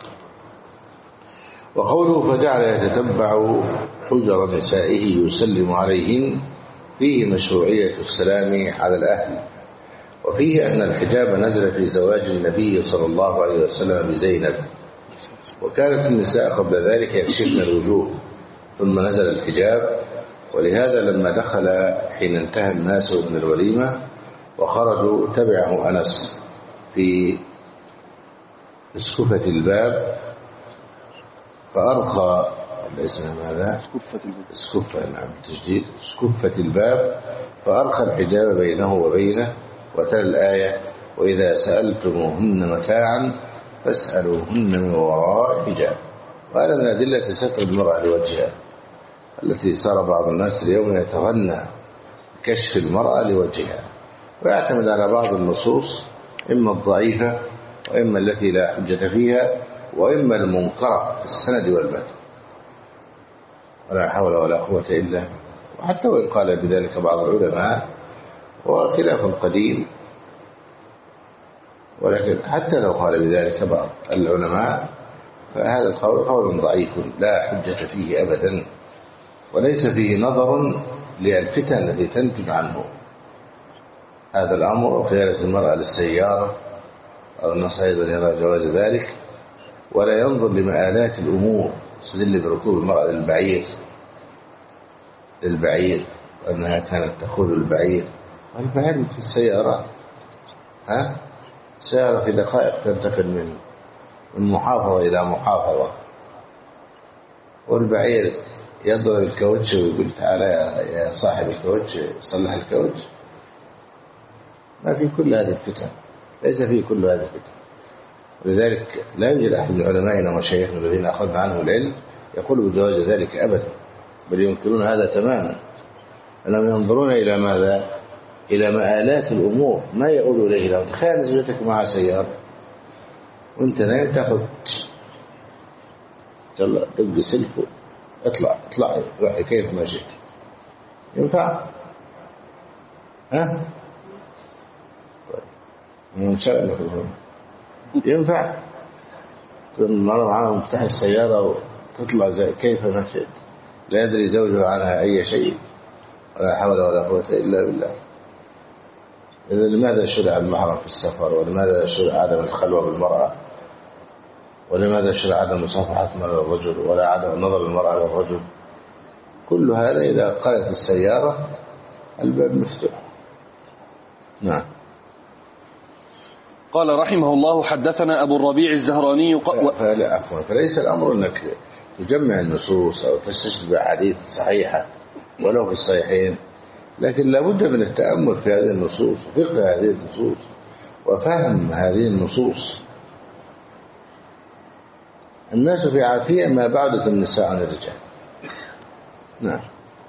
وقوله فجعل يتتبع حجر نسائه يسلم عليهن، فيه مشروعية السلام على الأهل، وفيه أن الحجاب نزل في زواج النبي صلى الله عليه وسلم بزينب، وكانت النساء قبل ذلك يكشفن الوجوه ثم نزل الحجاب. ولهذا لما دخل حين انتهى الناس من الوليمة وخرجوا تبعه أنس في اسكفة الباب فأرخى الاسم ماذا؟ اسكفة، نعم تجديد اسكفة الباب، فأرخى الحجاب بينه وبينه وتلا الآية وإذا سألتموهن متاعا فاسألوهن من وراء حجاب. وهذا من أدلة ستر المرأة لوجهها، التي صار بعض الناس اليوم يتغنى كشف المرأة لوجهها، ويعتمد على بعض النصوص إما الضعيفة وإما التي لا حجة فيها وإما المنكرة في السند والمتن، ولا حول ولا قوة إلا. وحتى وإن قال بذلك بعض العلماء وخلاف قديم، ولكن حتى لو قال بذلك بعض العلماء فهذا القول قول ضعيف لا حجة فيه أبدا، وليس فيه نظر للفتن التي تنتج عنه هذا الأمر. وقيادة المرأة للسيارة أو النص أيضا يرى جواز ذلك، ولا ينظر لمآلات الأمور، استدل بركوب المرأة للبعير للبعير وأنها كانت تخوض البعير، والبعير في السيارة ها سيارة في دقائق تنتقل من من محافظة إلى محافظة، والبعير يضرب الكاوتش ويقول تعالى يا صاحب الكاوتش صلح الكاوتش. ما في كل هذه الفتن، ليس في كل هذه الفتن. ولذلك لا يوجد أحد من علمائنا ومشايخنا الذين أخذنا عنه العلم يقول بجواز ذلك أبدا، بل ينكرون هذا تماما. أنهم ينظرون إلى ماذا؟ إلى مآلات الأمور ما يقول إليه لهم. تخيل زوجتك مع سيارة وانت نايم تاخذ يلا دق سلك اطلع اطلع روحي كيف ما شئت، ينفع؟ ها؟ طيب إن شاء الله ينفع المرأة معها مفتاح السيارة وتطلع زي كيف ما شئت، لا يدري زوجها عنها أي شيء، ولا حول ولا قوة إلا بالله. إذا لماذا شرع المحرم في السفر؟ ولماذا شرع عدم الخلوة بالمرأة؟ ولماذا شرع عدم مصافحة المرأة للرجل ولا عدم نظر المرأة للرجل؟ كل هذا إذا قالت السيارة الباب مفتوح. نعم. قال رحمه الله حدثنا أبو الربيع الزهراني ق... فلا عفوا فليس الأمر أنك تجمع النصوص أو تستشهد بأحاديث صحيحة ولو في الصحيحين، لكن لابد من التأمل في هذه النصوص وفقه هذه النصوص وفهم هذه النصوص. الناس في عافية ما بعدت النساء عن الرجال. نعم.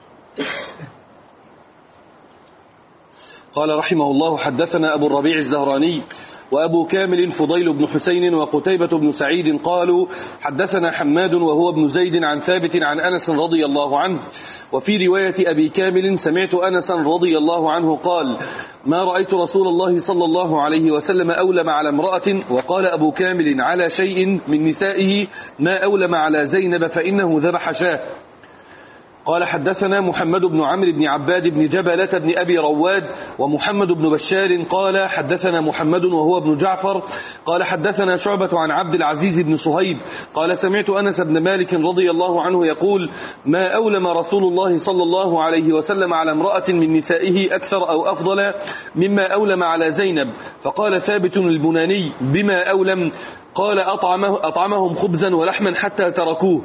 قال رحمه الله حدثنا أبو الربيع الزهراني وأبو كامل فضيل بن حسين وقتيبة بن سعيد قالوا حدثنا حماد وهو ابن زيد عن ثابت عن أنس رضي الله عنه. وفي رواية أبي كامل سمعت أنس رضي الله عنه قال ما رأيت رسول الله صلى الله عليه وسلم أولم على امرأة. وقال أبو كامل على شيء من نسائه ما أولم على زينب فإنه ذبح شاه. قال حدثنا محمد بن عمرو بن عباد بن جبلة بن أبي رواد ومحمد بن بشار قال حدثنا محمد وهو ابن جعفر قال حدثنا شعبة عن عبد العزيز بن صهيب قال سمعت أنس بن مالك رضي الله عنه يقول ما أولم رسول الله صلى الله عليه وسلم على امرأة من نسائه أكثر أو أفضل مما أولم على زينب. فقال ثابت البناني بما أولم؟ قال أطعمه أطعمهم خبزا ولحما حتى تركوه.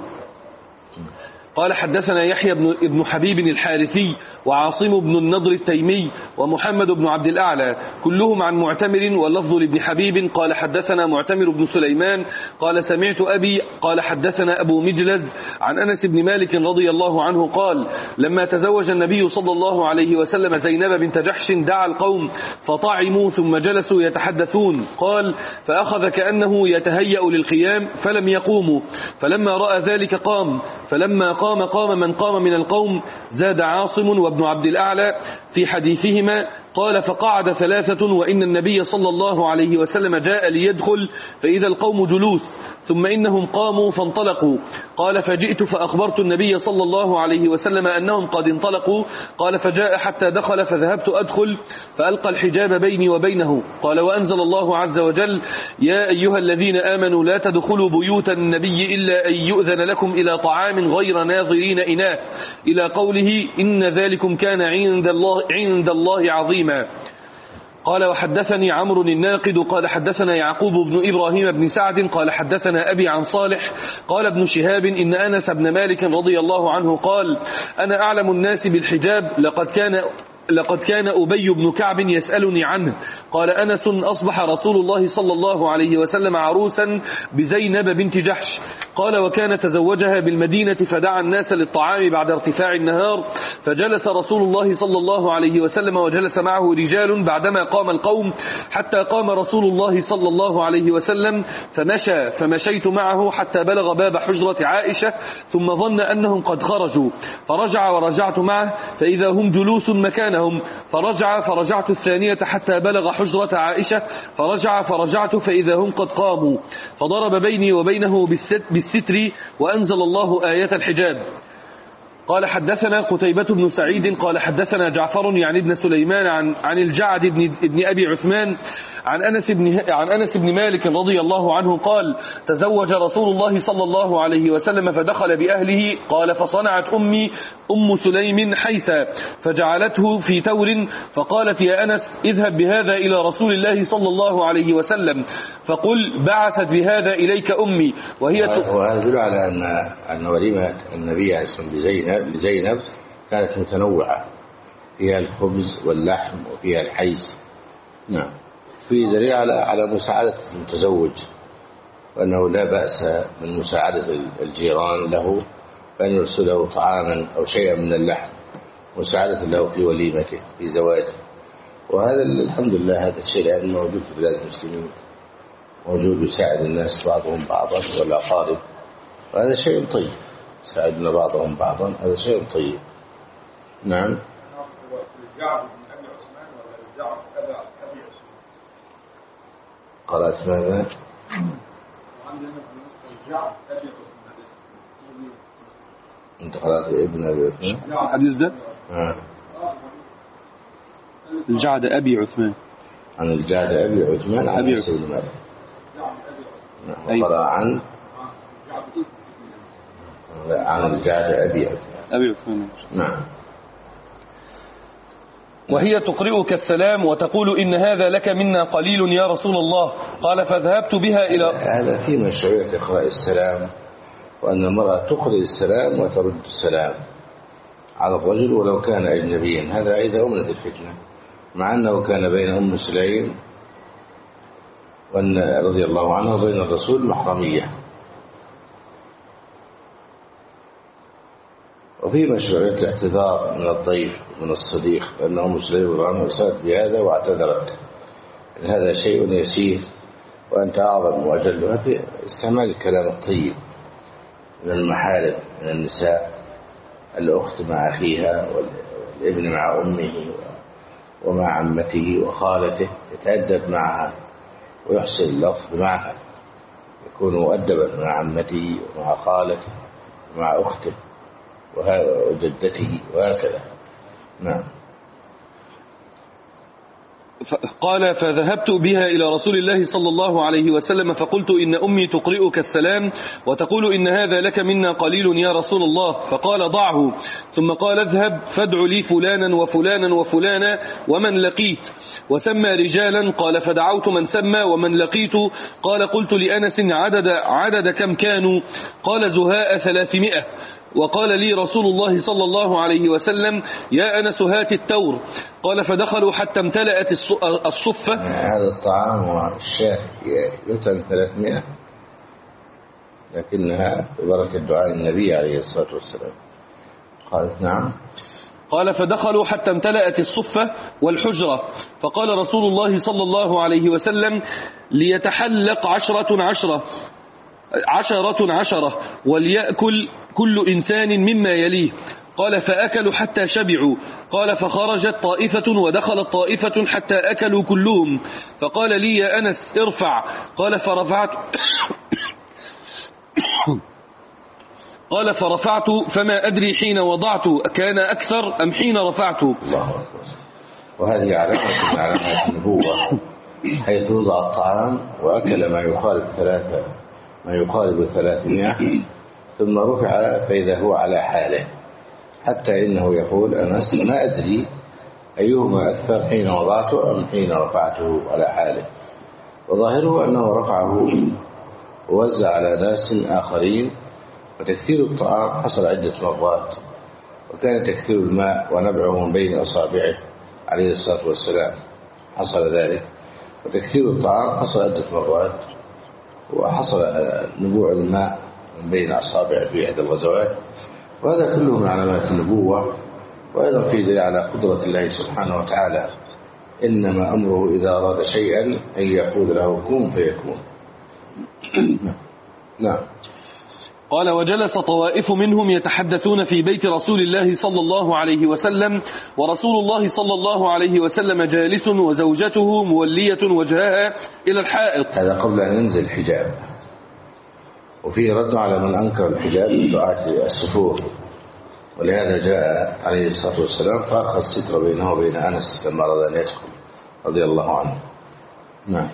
قال حدثنا يحيى بن ابن حبيب الحارثي وعاصم بن النضر التيمي ومحمد بن عبد الأعلى كلهم عن معتمر واللفظ لابن حبيب قال حدثنا معتمر بن سليمان قال سمعت أبي قال حدثنا أبو مجلز عن أنس بن مالك رضي الله عنه قال لما تزوج النبي صلى الله عليه وسلم زينب بنت جحش دعا القوم فطعموا ثم جلسوا يتحدثون قال فأخذ كأنه يتهيأ للقيام فلم يقوموا فلما رأى ذلك قام فلما قام قام من قام من القوم. زاد عاصم وابن عبد الأعلى في حديثهما قال فقعد ثلاثة وإن النبي صلى الله عليه وسلم جاء ليدخل فإذا القوم جلوس ثم إنهم قاموا فانطلقوا. قال فجئت فأخبرت النبي صلى الله عليه وسلم أنهم قد انطلقوا. قال فجاء حتى دخل فذهبت أدخل فألقى الحجاب بيني وبينه. قال وأنزل الله عز وجل يا أيها الذين آمنوا لا تدخلوا بيوت النبي إلا أن يؤذن لكم إلى طعام غير ناظرين إناه إلى قوله إن ذلكم كان عند الله, عند الله عظيما. قال وحدثني عمرو الناقد قال حدثنا يعقوب بن إبراهيم بن سعد قال حدثنا أبي عن صالح قال ابن شهاب إن أنس بن مالك رضي الله عنه قال أنا أعلم الناس بالحجاب لقد كان لقد كان أبي بن كعب يسألني عنه. قال أنس أصبح رسول الله صلى الله عليه وسلم عروسا بزينب بنت جحش. قال وكان تزوجها بالمدينة فدعا الناس للطعام بعد ارتفاع النهار فجلس رسول الله صلى الله عليه وسلم وجلس معه رجال بعدما قام القوم حتى قام رسول الله صلى الله عليه وسلم فمشى فمشيت معه حتى بلغ باب حجرة عائشة ثم ظن أنهم قد خرجوا فرجع ورجعت معه فإذا هم جلوس مكانهم فرجع فرجعت الثانية حتى بلغ حجرة عائشة فرجع فرجعت فإذا هم قد قاموا فضرب بيني وبينه بالستر وأنزل الله آية الحجاب. قال حدثنا قتيبة بن سعيد قال حدثنا جعفر يعني ابن سليمان عن عن الجعد بن ابن أبي عثمان عن أنس بن عن أنس بن مالك رضي الله عنه قال تزوج رسول الله صلى الله عليه وسلم فدخل بأهله. قال فصنعت أمي أم سليم حيثا فجعلته في تور فقالت يا أنس اذهب بهذا إلى رسول الله صلى الله عليه وسلم فقل بعثت بهذا إليك أمي وهي وهذا يدل على أن أن وليمة النبي عليه الصلاة والسلام لزينب كانت متنوعة فيها الخبز واللحم وفيها الحيز. نعم. في دليل على على مساعدة المتزوج وأنه لا بأس من مساعدة الجيران له بأن يرسله طعاما أو شيئا من اللحم مساعدة له في وليمته في زواجه. وهذا الحمد لله هذا الشيء يعني موجود في بلاد المسلمين موجود يساعد الناس بعضهم بعضا والأقارب وهذا شيء طيب يساعدنا بعضهم بعضا هذا شيء طيب. نعم. قرأت ماذا؟ أنت قرأت ابن أبي عثمان؟ الحديث ده آه. الجعد أبي عثمان، عن الجعد أبي عثمان عن أبي أنس بن مالك. نعم. أيوة. وقرأ عن لا، عن الجعد أبي عثمان. أبي عثمان. نعم. وهي تقرئك السلام وتقول إن هذا لك منا قليل يا رسول الله. قال فذهبت بها إلى هذا في مشروعية إقراء السلام، وأن المرأة تقرئ السلام وترد السلام على الرجل ولو كان أجنبيا. هذا إذا أمنت الفتنة، مع أنه كان بين أم سليم وأن رضي الله عنه وبين الرسول محرمية. وفي مشروعية الاعتذار من الضيف من الصديق، لأن أم سليم رضي الله عنها سألت بهذا واعتذرت. هذا شيء يسير وأنت أعظم وأجل في استعمال الكلام الطيب من المحارم من النساء، الأخت مع أخيها والابن مع أمه ومع عمته وخالته، يتأدب معها ويحسن اللفظ معها، يكون مؤدبا مع عمته ومع خالته ومع أخته وجدته وهكذا. نعم. قال فذهبت بها إلى رسول الله صلى الله عليه وسلم فقلت إن أمي تقرئك السلام وتقول إن هذا لك منا قليل يا رسول الله. فقال ضعه، ثم قال اذهب فادع لي فلانا وفلانا وفلانا ومن لقيت، وسمى رجالا. قال فدعوت من سمى ومن لقيت. قال قلت لأنس عدد, عدد كم كانوا؟ قال زهاء ثلاثمائة. وقال لي رسول الله صلى الله عليه وسلم يا أنس هات التور. قال فدخلوا حتى امتلأت الصفة. هذا الطعام والشاه يتم ثلاثمائة، لكنها ببركة دعاء النبي عليه الصلاة والسلام. قالت نعم. قال فدخلوا حتى امتلأت الصفة والحجرة. فقال رسول الله صلى الله عليه وسلم ليتحلق عشرة عشرة عشرة عشرة وليأكل كل إنسان مما يليه. قال فأكلوا حتى شبعوا. قال فخرجت طائفة ودخلت طائفة حتى أكلوا كلهم. فقال لي يا أنس ارفع. قال فرفعت قال فرفعت فما أدري حين وضعت كان أكثر أم حين رفعت. الله أكبر. وهذه علامة من علامات النبوة، حيث وضع الطعام وأكل ما يقارب ثلاثة ما يقارب ثلاثمائة ثم رفع فإذا هو على حاله، حتى إنه يقول أنس ما أدري أيهما أكثر حين وضعته أم حين رفعته على حاله. وظاهره أنه رفعه ووزع على ناس آخرين. وتكثير الطعام حصل عدة مرات، وكان تكثير الماء ونبعه من بين أصابعه عليه الصلاة والسلام حصل ذلك. وتكثير الطعام حصل عدة مرات، وحصل نبوع الماء من بين أصابعه في إحدى الغزوات. وهذا كله من علامات النبوة، وأيضا في دليل على قدرة الله سبحانه وتعالى. إنما أمره إذا أراد شيئا أن يقول له كن فيكون. نعم. قال وجلس طوائف منهم يتحدثون في بيت رسول الله صلى الله عليه وسلم، ورسول الله صلى الله عليه وسلم جالس وزوجته مولية وجهها إلى الحائط. هذا قبل أن ينزل الحجاب، وفيه رد على من أنكر الحجاب من دعاة السفور. ولهذا جاء عليه الصلاة والسلام فأخذ الستر بينه وبين أنس لما أراد أن يدخل رضي الله عنه. نعم.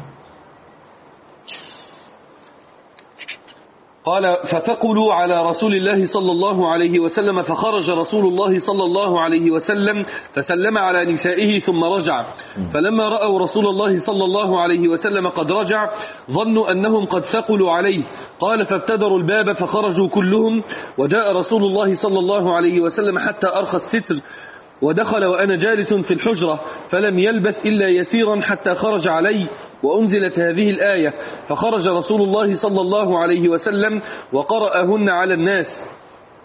قال فثقلوا على رسول الله صلى الله عليه وسلم، فخرج رسول الله صلى الله عليه وسلم فسلم على نسائه ثم رجع. فلما رأوا رسول الله صلى الله عليه وسلم قد رجع ظنوا أنهم قد ثقلوا عليه. قال فابتدروا الباب فخرجوا كلهم، وجاء رسول الله صلى الله عليه وسلم حتى أرخى الستر ودخل وأنا جالس في الحجرة، فلم يلبث إلا يسيرا حتى خرج علي وأنزلت هذه الآية. فخرج رسول الله صلى الله عليه وسلم وقرأهن على الناس.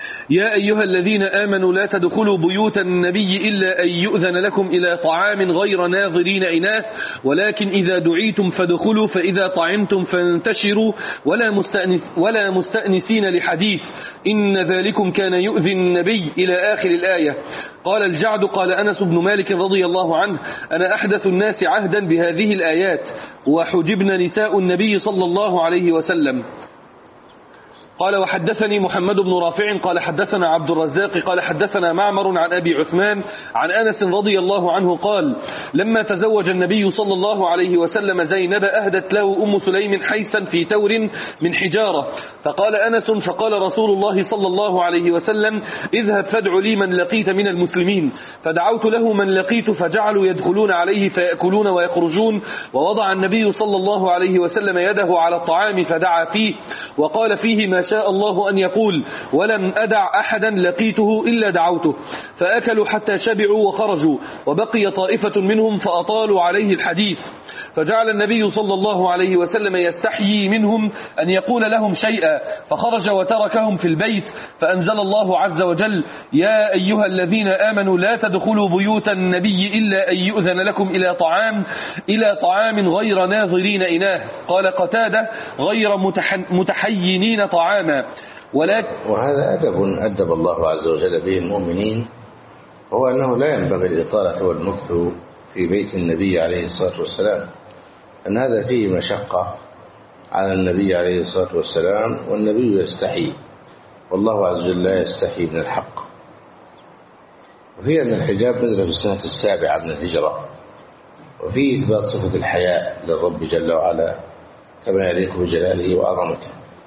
يا أيها الذين آمنوا لا تدخلوا بيوت النبي إلا أن يؤذن لكم إلى طعام غير ناظرين إناه ولكن إذا دعيتم فادخلوا فإذا طعمتم فانتشروا ولا, مستأنس ولا مستأنسين لحديث إن ذلكم كان يؤذي النبي إلى آخر الآية. قال الجعد قال أنس بن مالك رضي الله عنه أنا أحدث الناس عهدا بهذه الآيات وحجبن نساء النبي صلى الله عليه وسلم. قال وحدثني محمد بن رافع قال حدثنا عبد الرزاق قال حدثنا معمر عن أبي عثمان عن أنس رضي الله عنه قال لما تزوج النبي صلى الله عليه وسلم زينب أهدت له أم سليم حيسا في تور من حجارة فقال أنس فقال رسول الله صلى الله عليه وسلم اذهب فادع لي من لقيت من المسلمين فدعوت له من لقيت فجعلوا يدخلون عليه فيأكلون ويخرجون ووضع النبي صلى الله عليه وسلم يده على الطعام فدعا فيه وقال فيه ما شاء الله أن يقول ولم أدع أحدا لقيته إلا دعوته فأكلوا حتى شبعوا وخرجوا وبقي طائفة منهم فأطالوا عليه الحديث فجعل النبي صلى الله عليه وسلم يستحيي منهم أن يقول لهم شيئا فخرج وتركهم في البيت فأنزل الله عز وجل يا أيها الذين آمنوا لا تدخلوا بيوت النبي إلا أن يؤذن لكم إلى طعام إلى طعام غير ناظرين إناه قال قتادة غير متحينين طعاما ولكن وهذا أدب أدب الله عز وجل به المؤمنين هو أنه لا ينبغي الإطالة والمكث في بيت النبي عليه الصلاة والسلام أن هذا فيه مشقة على النبي عليه الصلاة والسلام والنبي يستحي والله عز وجل لا يستحي من الحق. وفي أن الحجاب نزل في السنة السابعة من الهجرة وفي إثبات صفة الحياء للرب جل وعلا كما يليق بجلاله وعظمته.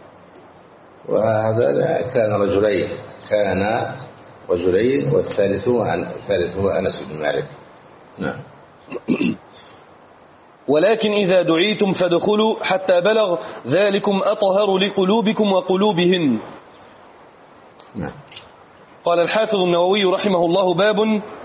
وهذا كان رجلين كان رجلين والثالث الثالث هو أنس بن مالك. نعم. ولكن إذا دعيتم فادخلوا حتى بلغ ذلكم أطهر لقلوبكم وقلوبهن. نعم. قال الحافظ النووي رحمه الله باب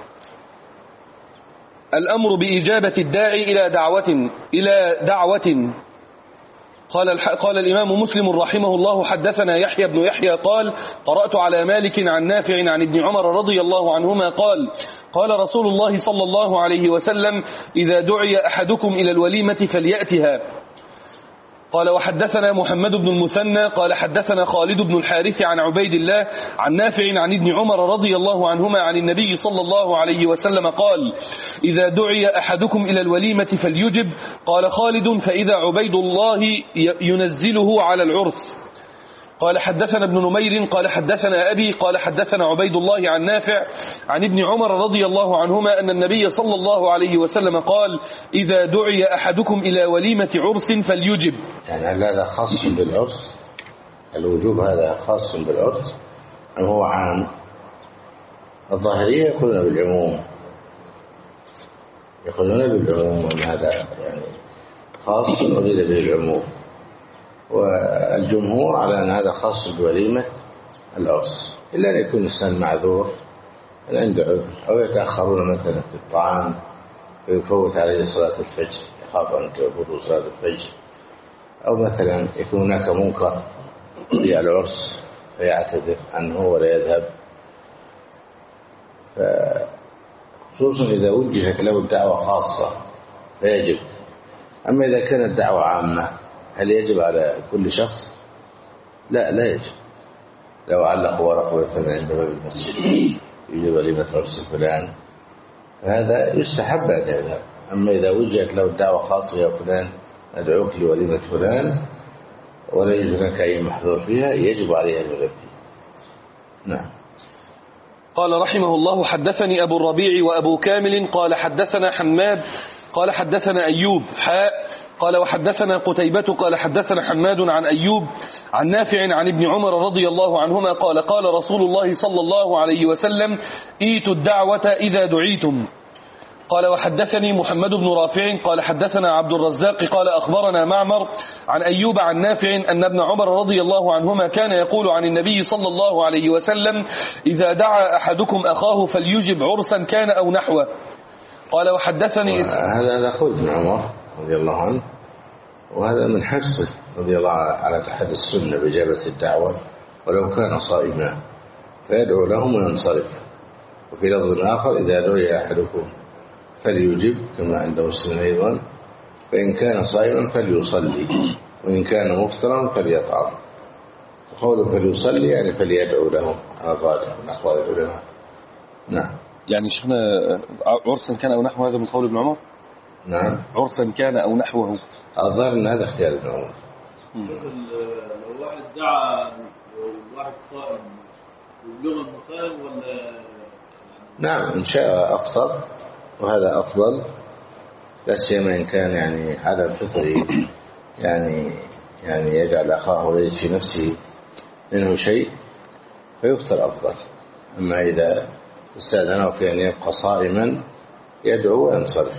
الأمر بإجابة الداعي إلى دعوة إلى دعوة. قال قال الإمام مسلم رحمه الله حدثنا يحيى بن يحيى قال قرأت على مالك عن نافع عن ابن عمر رضي الله عنهما قال قال رسول الله صلى الله عليه وسلم إذا دعي أحدكم إلى الوليمة فليأتها. قال وحدثنا محمد بن المثنى قال حدثنا خالد بن الحارث عن عبيد الله عن نافع عن ابن عمر رضي الله عنهما عن النبي صلى الله عليه وسلم قال إذا دعي أحدكم إلى الوليمة فليجب. قال خالد فإذا عبيد الله ينزله على العرس. قال حدثنا ابن نمير قال حدثنا أبي قال حدثنا عبيد الله عن نافع عن ابن عمر رضي الله عنهما أن النبي صلى الله عليه وسلم قال إذا دعي أحدكم إلى وليمة عرس فليجب. يعني هذا خاص بالعرس الوجوب هذا خاص بالعرس أم هو عام؟ الظاهرية يقولون بالعموم يقولون بالعموم أن هذا يعني خاص أريد به العموم والجمهور على أن هذا خاص بوليمة العرس إلا أن يكون الإنسان معذور عنده عذر أو يتأخرون مثلا في الطعام ويفوت عليه صلاة الفجر يخاف أن تفوت صلاة الفجر أو مثلا يكون هناك منكر في العرس فيعتذر عنه ولا يذهب خصوصا إذا وجهت له الدعوة خاصة فيجب. أما إذا كانت دعوة عامة هل يجب على كل شخص؟ لا لا يجب. لو علق ورقة مثلا عند باب المسجد يجب وليمة عرس فلان فهذا يستحب أن يذهب. أما إذا وجهت له الدعوة خاصة يا فلان أدعوك لوليمة فلان ولا يوجد لك أي محظور فيها يجب عليه أن يلبي. نعم. قال رحمه الله حدثني أبو الربيع وأبو كامل قال حدثنا حماد قال حدثنا أيوب حاء قال وحدثنا قتيبة قال حدثنا حماد عن أيوب عن نافع عن ابن عمر رضي الله عنهما قال قال رسول الله صلى الله عليه وسلم ايتوا الدعوة إذا دعيتم. قال وحدثني محمد بن رافع قال حدثنا عبد الرزاق قال أخبرنا معمر عن أيوب عن نافع أن ابن عمر رضي الله عنهما كان يقول عن النبي صلى الله عليه وسلم إذا دعا أحدكم أخاه فليجب عرسا كان أو نحوه. قال وحدثني هذا نقول ابن عمر رضي الله عنه وهذا من حرصه رضي الله على تحدي السنة بإجابة الدعوة ولو كان صائما فيدعو لهم وينصرف. وفي لفظ آخر إذا دعي أحدكم فليجب كما عند مسلم أيضا، فإن كان صائما فليصلي وإن كان مفطرا فليطعم. وقوله فليصلي يعني فليدعو لهم على الراجح من أقوال العلماء. نعم. يعني شيخنا عرسا كان أو نحو هذا من قول ابن عمر؟ نعم عرسا كان أو نحوه. الظاهر أن هذا اختيار ابن عمر. لو واحد دعا واحد صائم يبلغ المصائم ولا؟ نعم إن شاء أفطر وهذا أفضل، لا سيما إن كان يعني عدم فطره يعني يعني يجعل أخاه يجد في نفسه منه شيء فيفطر أفضل. أما إذا استأذنه في أن يبقى صائما يدعو وينصرف.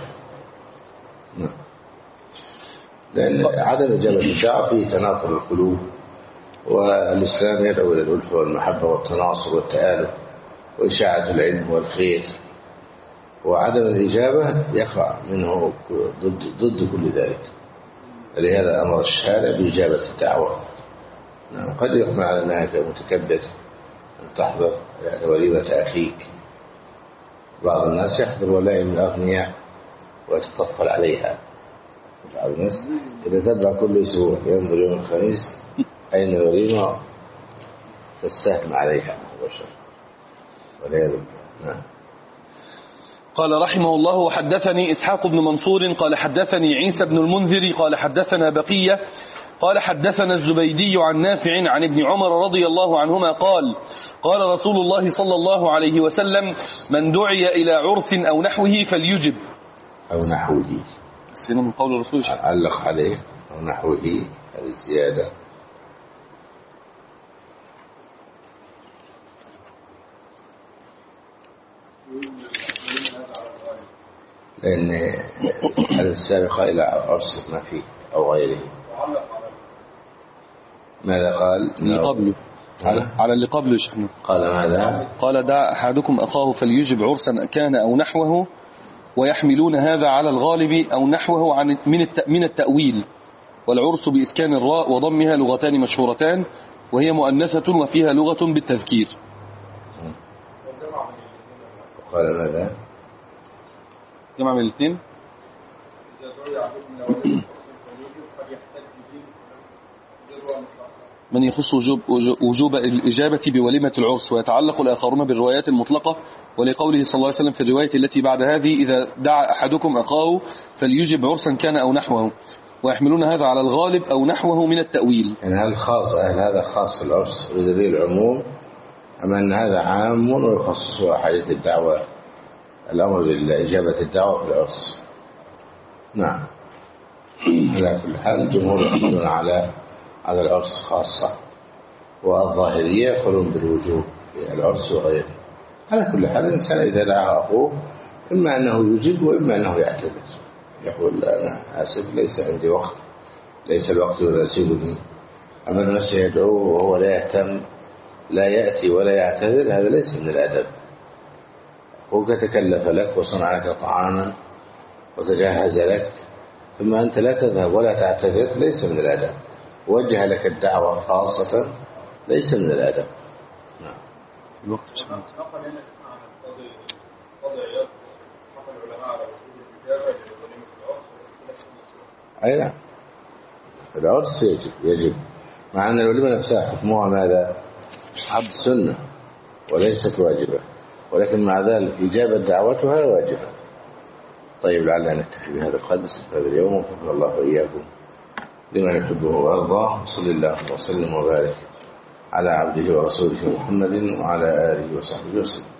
لأن عدم إجابة الدعاء فيه تنافر القلوب، والإسلام يدعو إلى الألفة والمحبة والتناصر والتآلف وإشاعة العلم والخير، وعدم الإجابة يقع منه ضد, ضد كل ذلك. لهذا أمر الشارع بإجابة الدعوة. نعم. قد يحمل على أنك متكبر أن تحضر يعني وليمة أخيك. بعض الناس يحضر ولائم الأغنياء ويتطفل عليها. بعض الناس يتتبع كل أسبوع ينظر يوم الخميس أين الوليمة تستهتم عليها والعياذ بالله. نعم. قال رحمه الله: وحدثني إسحاق بن منصور قال حدثني عيسى بن المنذر قال حدثنا بقية قال حدثنا الزبيدي عن نافع عن ابن عمر رضي الله عنهما قال قال رسول الله صلى الله عليه وسلم: من دعي إلى عرس أو نحوه فليجب. أو نحوه السنة من قول الرسول علق عليه أو نحوه هذه الزيادة. لأن هذا السابق إلى عرس ما فيه أو غيره. ماذا قال؟ اللي قبله على, على اللي قبله شيخنا. قال ماذا؟ قال: دع أحدكم أخاه فليجب عرسا كان أو نحوه، ويحملون هذا على الغالب أو نحوه عن من من التأويل. والعرس بإسكان الراء وضمها لغتان مشهورتان، وهي مؤنثة وفيها لغة بالتذكير. قال ماذا؟ جمع من الاثنين. من يخص وجوب, وجوب الإجابة بوليمة العرس، ويتعلق الآخرون بالروايات المطلقة، ولقوله صلى الله عليه وسلم في الرواية التي بعد هذه: إذا دعا أحدكم أخاه فليجب عرسا كان أو نحوه، ويحملون هذا على الغالب أو نحوه من التأويل. يعني هل خاص هل هذا خاص العرس بدليل العموم، أم أن هذا عام ويخصص حديث الدعوة الأمر بالإجابة الدعوة في العرس؟ نعم. على كل حال الجمهور يحملون على على العرس خاصة، والظاهرية يقولون بالوجوب في العرس وغيره. على كل حال الإنسان إذا دعا أخوه إما أنه يجيب وإما أنه يعتذر، يقول: أنا آسف ليس عندي وقت، ليس الوقت يناسبني. أما الناس يدعوه وهو لا يهتم لا يأتي ولا يعتذر، هذا ليس من الأدب. أخوك تكلف لك وصنع لك طعاما وتجهز لك، ثم أنت لا تذهب ولا تعتذر، ليس من الأدب. وجه لك الدعوة خاصة، ليس من الأدب. نعم. الوقت نقل هنا عن القاضي قاضي عياض حكم العلماء على وجوب الإجابة لوليمة العرس والاختلاف. أي نعم. العرس يجب يجب مع أن الوليمة نفسها حكمها ماذا؟ سنة وليست واجبة، ولكن مع ذلك إجابة دعوتها واجبة. طيب لعلنا نكتفي بهذا القدر في هذا اليوم، وفقنا الله وإياكم لما يحبه ويرضاه. صلى الله وسلم وبارك على عبده ورسوله محمد وعلى آله وصحبه وسلم.